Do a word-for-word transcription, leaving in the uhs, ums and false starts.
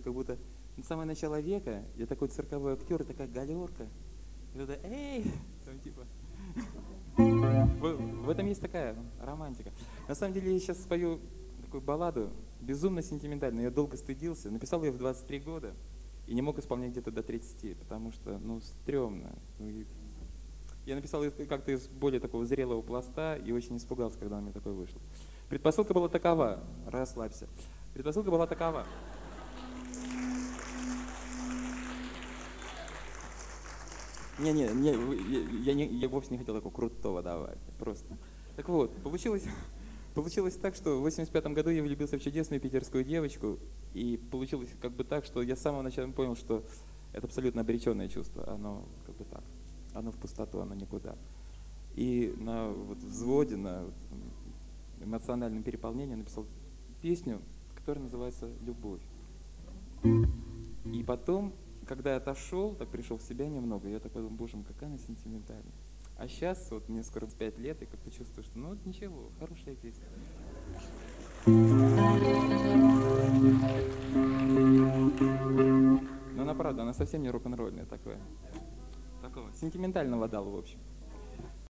как будто на самое начало века я такой цирковой актер, и такая галерка. И тогда, эй, там типа... В, в этом есть такая романтика. На самом деле я сейчас спою такую балладу, безумно сентиментальную. Я долго стыдился, написал ее в двадцать три года и не мог исполнять где-то до тридцати, потому что, ну, стрёмно. Я написал ее как-то из более такого зрелого пласта и очень испугался, когда у меня такое вышло. Предпосылка была такова, расслабься. Предпосылка была такова. Не-не, не, я, я, не, я вовсе не хотел такого крутого давать, просто. Так вот, получилось, получилось так, что в восемьдесят пятом году я влюбился в чудесную питерскую девочку, и получилось как бы так, что я с самого начала понял, что это абсолютно обреченное чувство, оно как бы так, оно в пустоту, оно никуда. И на вот, взводе, на вот, эмоциональном переполнении написал песню, которая называется «Любовь». И потом, когда я отошел, так пришел в себя немного, я такой думаю, боже мой, какая она сентиментальная. А сейчас, вот мне скоро пять лет, и как-то чувствую, что ну вот ничего, хорошая песня. Но она правда, она совсем не рок-н-ролльная такая. Такого сентиментального дал, в общем.